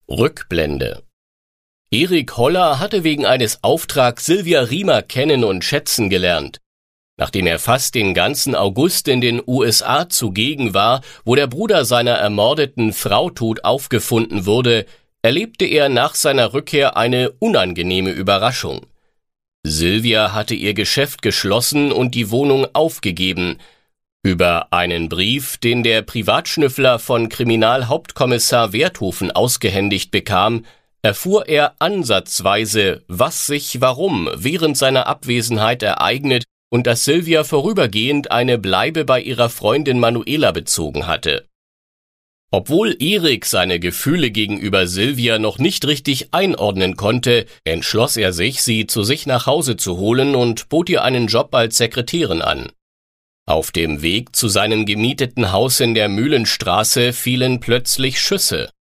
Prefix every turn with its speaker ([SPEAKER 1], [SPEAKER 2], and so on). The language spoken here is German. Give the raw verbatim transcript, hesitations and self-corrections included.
[SPEAKER 1] Rückblende. Erik Holler hatte wegen eines Auftrags Sylvia Riemer kennen und schätzen gelernt. Nachdem er fast den ganzen August in den U S A zugegen war, wo der Bruder seiner ermordeten Frau tot aufgefunden wurde, erlebte er nach seiner Rückkehr eine unangenehme Überraschung. Sylvia hatte ihr Geschäft geschlossen und die Wohnung aufgegeben. Über einen Brief, den der Privatschnüffler von Kriminalhauptkommissar Werthofen ausgehändigt bekam, erfuhr er ansatzweise, was sich warum während seiner Abwesenheit ereignet und dass Sylvia vorübergehend eine Bleibe bei ihrer Freundin Manuela bezogen hatte. Obwohl Erik seine Gefühle gegenüber Sylvia noch nicht richtig einordnen konnte, entschloss er sich, sie zu sich nach Hause zu holen und bot ihr einen Job als Sekretärin an. Auf dem Weg zu seinem gemieteten Haus in der Mühlenstraße fielen plötzlich Schüsse.